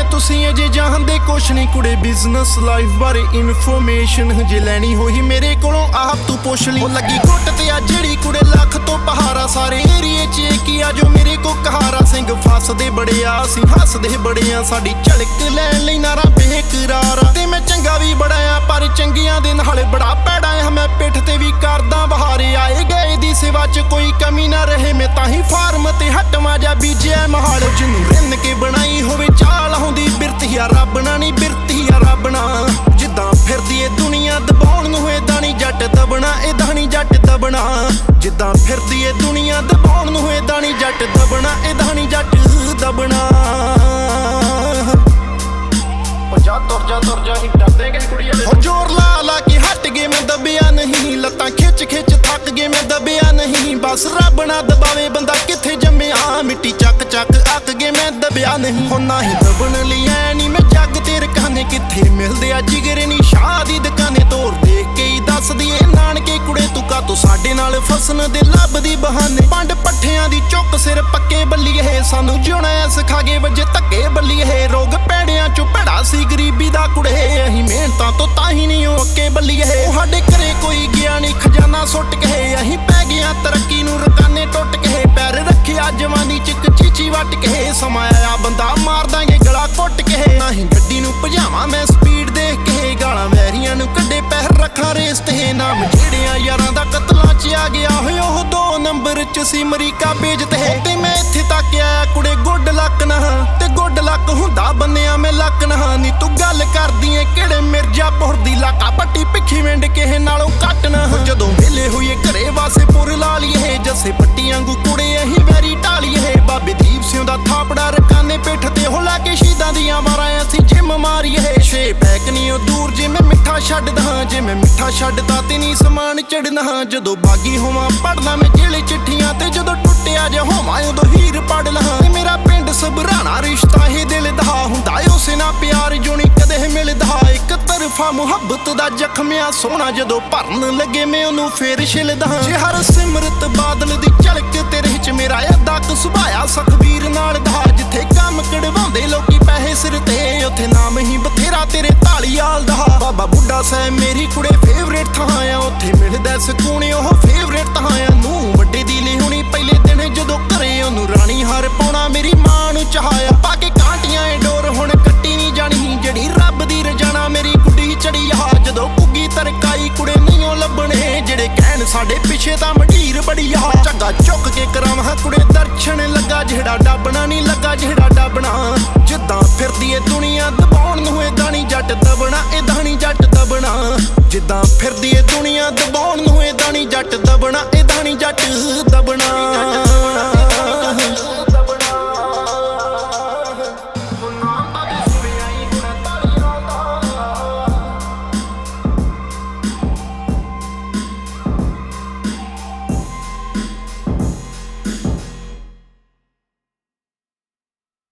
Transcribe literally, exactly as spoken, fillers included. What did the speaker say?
ਤੁਸੀਂ ਅਜੇ ਜਾਣਦੇ ਕੁਛ ਨਹੀਂ ਕੁੜੇ ਬਿਜ਼ਨਸ ਲਾਈਫ ਬਾਰੇ ਇਨਫੋਰਮੇਸ਼ਨ ਜੇ ਲੈਣੀ ਹੋਈ ਮੇਰੇ ਕੋਲੋਂ ਆਪ ਤੂੰ ਪੁੱਛ ਲਈ। ਉਹ ਲੱਗੀ ਘੁੱਟ ਤੇ ਆ ਜਿਹੜੀ ਕੁੜੇ ਲੱਖ ਤੋਂ ਪਹਾਰਾ ਸਾਰੇ ਏਰੀਏ 'ਚ ਇੱਕ ਹੀ ਆ ਜੋ ਮੇਰੇ ਕੋ ਕਹਾਰਾ ਸਿੰਘ ਫਸਦੇ ਬੜੇ ਆ ਅਸੀਂ ਹੱਸਦੇ ਬੜੇ ਆ ਸਾਡੀ ਝਲਕ ਲੈਣ ਲਈ ਨਾਰਾ ਬੇਕਰਾਰ ਤੇ ਮੈਂ ਚੰਗਾ ਵੀ ਬੜਾ ਆ ਪਰ ਚੰਗੀਆਂ ਦੇ ਨਾਲ ਬੜਾ ਭੈੜਾ ਆ ਮੈਂ ਪਿੱਠ ਤੇ ਵੀ ਕਰਦਾ ਬਹਾਰੇ ਆਏ ਗਏ ਦੀ ਸੇਵਾ 'ਚ ਕੋਈ ਕਮੀ ਨਾ ਰਹੇ ਮੈਂ ਤਾਂ ਹੀ ਫਾਰਮ ਤੇ ਹਟਵਾ ਜਾ ਬੀਜਿਆ ਮਹਾਲ ਜਿਹਨੂੰ ਰਿੰਨ ਕੇ ਬਣਾਈ ਹੋਵੇ ਚਾਲ ਹੁੰਦੀ ਬਿਰਤੀਆ ਰੱਬ ਨਾ ਨਹੀਂ ਬਿਰਤੀਆ ਰੱਬ ਨਾ ਜਿੱਦਾਂ ਫਿਰਦੀ ਏ ਦੁਨੀਆ ਦਬਾਉਣ ਨੂੰ ਏਦਾਂ ਨਹੀਂ ਜੱਟ ਦਬਣਾ ਏਦਾਂ ਨਹੀਂ ਜੱਟ ਦਬਣਾ ਜਿੱਦਾਂ ਫਿਰਦੀ ਏ ਦੁਨੀਆ ਦਬਾਉਣ ਨੂੰ ਏਦਾਂ ਨਹੀਂ ਜੱਟ ਦਬਣਾ ਏਦਾਂ ਨਹੀਂ ਜੱਟ ਦਬਣਾ। ਉਹ ਜਾ ਤੁਰ ਜਾ ਤੁਰ ਜਾ ਹੀ ਡਰਦੇ ਗਏ ਕੁੜੀਏ ਹੋ ਜ਼ੋਰ ਲਾ ਲਾ ਕੇ ਹਟ ਗਏ ਮੈਂ ਦਬਿਆ ਨਹੀਂ ਲੱਤਾਂ ਖਿੱਚ ਖਿੱਚ ਥੱਕ ਗਏ ਮੈਂ ਦਬਿਆ ਨਹੀਂ ਬਸ ਰੱਬ ਨਾ ਦਬਾਵੇ ਬੰਦਾ ਕਿੱਥੇ ਜੰਮਿਆ ਮਿੱਟੀ ਚੱਕ ਚੱਕ ਅੱਕ ਗਏ ਮੈਂ ਦਬਿਆ ਨਹੀਂ ਹੁਣ ਨਾ ਹੀ ਦਬਣ ਲਈ ਐ ਨਹੀਂ ਮੈਂ ਜੱਗ ਤੇ ਰਕਾਨੇ ਕਿੱਥੇ ਮਿਲਦੇ ਆ ਜਿਗਰੇ ਨੀ ਸ਼ਾਹ ਦੀ ਦੁਕਾਨੇ ਤੋਰ ਦੇਖ ਕੇ ਹੀ ਦੱਸਦੀ ਏ ਨਾਨਕੇ ਕੁੜੇ ਤੂੰ ਕਾ ਤੂੰ ਸਾਡੇ ਨਾਲ ਫਸਣ ਦੇ ਲੱਭਦੀ ਬਹਾਨੇ ਪੰਡ ਪੱਠਿਆਂ ਦੀ ਚੁੱਕ ਸਿਰ ਪੱਕੇ ਬੱਲੀਏ ਸਾਨੂੰ ਜਿਉਣਾ ਸਿਖਾ ਗਏ ਵਜੇ ਧੱਕੇ ਬੱਲੀਏ ਰੋਗ ਪੈੜਿਆਂ ਚੋਂ ਭੜਾ ਸੀ ਗਰੀਬੀ ਦਾ ਕੁੜੇ ਅਸੀਂ ਮਿਹਨਤਾਂ ਤੋਂ ਤਾਂ ਹੀ ਨਹੀਂ ਉਹ ਅੱਕੇ ਬੱਲੀਏ ਸਾਡੇ ਘਰੇ ਕੋਈ ਗਿਆ ਨਹੀਂ ਖਜ਼ਾਨਾ ਸੁੱਟ ਕੇ ਅਸੀਂ ਪੈ ਗਿਆ ਤਰੱਕੀ ਨੂੰ ਰਕਾਨੇ ਟੁੱਟ ਕੇ ਪੈਰ ਰੱਖਿਆ ਜਵਾਨੀ ਚ ਚੀਚੀ ਵੱਟ ਕੇ ਸਮਾਂ ਆਇਆ ਬੰਦਾ ਮਾਰ ਦਾਂਗੇ ਗਲਾ ਘੁੱਟ ਕੇ ਨਹੀਂ ਗੱਡੀ ਨੂੰ ਭਜਾਵਾਂ ਮੈਂ ਸਪੀਡ ਦੇਖ ਕੇ ਗਾਲਾਂ ਵੈਰੀਆਂ ਨੂੰ ਕੱਢੇ ਪੈਰ ਰੱਖਾਂ ਰੇਸ ਤੇ ਨਾਮ ਜਿਹੜਿਆਂ ਯਾਰਾਂ ਦਾ ਕਤਲਾਂ ਚ ਆ ਗਿਆ ਹੋਏ ਉਹ ਦੋ ਨੰਬਰ ਚ ਸੀ ਅਮਰੀਕਾ ਭੇਜ ਤੇ ਤੇ ਮੈਂ ਇੱਥੇ ਤੱਕ ਆਇਆ ਕੁੜੇ ਗੁੱਡ ਲੱਕ ਨਾ ਤੇ ਗੁੱਡ ਲੱਕ ਹੁੰਦਾ ਬੰਨਿਆ ਮੈਂ ਲੱਕ ਨਾ ਨੀ ਤੂੰ ਗੱਲ ਕਰਦੀ ਏ ਕਿਹੜੇ ਮਿਰਜ਼ਾਪੁਰ ਦੀ ਲਾਕਾ ਪੱਟੀ ਭਿੱਖੀ ਵਿੰਡ ਕਿਸੇ ਨਾਲੋਂ ਘੱਟ ਨਾ ਜਦੋਂ ਵੇਲੇ ਹੋਈਏ ਘਰੇ ਵਾਸੇ ਪੁਰ ਲਾ ਲਈਏ ਜੱਸੇ ਪੱਟੀਆਂ ਵਾਂਗੂ ਕੁੜੇ ਅਸੀਂ ਵੈਰੀ ਢਾਲੀਏ ਬਾਬੇ ਦੀਪ ਸਿੰਘ ਦਾ ਥਾਪੜਾ ਰਕਾਨੇ ਪਿੱਠ ਤੇ ਹੋ ਲਾ ਕੇ ਸ਼ਹੀਦਾਂ ਦੀਆਂ ਵਾਰਾਂ ਅਸੀਂ ਜਿੰਮ ਮਾਰੀਏ ਛੇ ਪੈਕ ਨਹੀਂ ਉਹ ਦੂਰ ਜੇ ਮੈਂ ਮਿੱਠਾ ਛੱਡਦਾ ਜੇ ਮੈਂ ਮਿੱਠਾ ਛੱਡਦਾ ਤੇ ਨਹੀਂ ਸਮਾਨ ਚੜਨਾ ਜਦੋਂ ਬਾਗੀ ਹੋਵਾਂ ਪੜਦਾ ਮੈਂ ਜਿਹੜੇ ਚਿੱਠੀਆਂ ਤੇ ਜਦੋਂ ਟੁੱਟਿਆ ਜੇ ਹੋਵਾਂ ਉਦੋਂ ਹੀਰ ਪੜ ਲਾਂ ਤੇ ਮੇਰਾ ਪਿੰਡ ਸਭਰਾਣਾ ਰਿਸ਼ਤਾ ਇਹ ਦਿਲ ਦਾ ਹੁੰਦਾ ਉਸੇ ਨਾਲ ਪਿਆਰ ਜੋ ਨਹੀਂ ਕਦੇ ਮਿਲਦਾ ਇੱਕ ਤਰਫਾ ਮੁਹੱਬਤ ਦਾ ਜ਼ਖਮਿਆ ਸੋਹਣਾ ਜਦੋਂ ਭਰਨ ਲੱਗੇ ਮੈਂ ਉਹਨੂੰ ਫੇਰ ਛਿਲਦਾ ਜੇ ਹਰ ਸਿਮਰਤ ਬਾਦਲ ਦੀ ਝਲਕ ਤੇਰੇ ਚ ਮੇਰਾ ਅੱਧਾ ਕੁ ਸੁਭਾਇਆ ਸਖਬੀਰ ਨਾਲ ਦਾ ਜਿੱਥੇ ਕੰਮ ਕਢਵਾਉਂਦੇ ਲੋਕੀ ਪੈਸੇ ਸਿਰ ਤੇ ਉੱਥੇ ਨਾਮ ਹੀ ਬਥੇਰਾ ਤੇਰੇ ਢਾਲੀਵਾਲ ਦਾ ਬਾਬਾ ਬੁੱਢਾ ਸਾਹਿਬ ਮੇਰੀ ਕੁੜੇ ਫੇਵਰੇਟ ਥਾਂ ਆ ਉੱਥੇ ਮਿਲਦਾ ਸਕੂਨ ਉਹ ਫੇਵਰੇਟ ਥਾਂ ਆ ਨੂੰ ਵੱਡੇ ਦੀ ਲਿਹੁਣੀ ਪਹਿਲੇ ਦਿਨ ਜਦੋਂ ਘਰੇ ਉਹਨੂੰ ਰਾਣੀ ਹਾਰ ਪਾਉਣਾ ਮੇਰੀ ਮਾਂ ਨੂੰ ਚਾਹਿਆ ਪਾ ਕੇ ਕਾਂਟੀਆਂ ਏ ਡੋਰ ਹੁਣ ਕੱਟੀ ਨਹੀਂ ਜਾਣੀ ਜਿਹੜੀ ਰੱਬ ਦੀ ਰਜਾਣਾ ਮੇਰੀ ਗੁੱਡੀ ਚੜੀ ਆ ਜਦੋਂ ਪੁੱਗੀ ਤਰਕਾਈ ਕੁੜੇ ਨਹੀਂ ਉਹ ਲੱਭਣੇ ਜਿਹੜੇ ਕਹਿਣ ਸਾਡੇ ਪਿੱਛੇ ਤਾਂ ਮਢੀਰ ਬੜੀ ਆ ਝੱਗਾ ਚੁੱਕ ਕੇ ਕਰਾਵਾਂ ਕੁੜੇ ਦਰਸ਼ਨ ਲੱਗਾ ਜਿਹੜਾ ਡੱਬਣਾ ਨਹੀਂ ਲੱਗਾ ਜਿਹੜਾ ਡੱਬਣਾ ਜਿੱਦਾਂ ਫਿਰਦੀ ਏ ਦੁਨੀਆ ਦਬਾਉਣ ਨੂੰ ਏਦਾਂ ਨਹੀਂ ਜੱਟ ਦਬਣਾ ਏਦਾਂ ਨਹੀਂ ਜੱਟ ਦਬਣਾ ਜਿੱਦਾਂ ਫਿਰਦੀ ਏ ਦੁਨੀਆ ਦਬਾਉਣ ਨੂੰ ਏਦਾਂ ਨਹੀਂ ਜੱਟ ਦਬਣਾ ਏਦਾਂ ਨਹੀਂ ਜੱਟ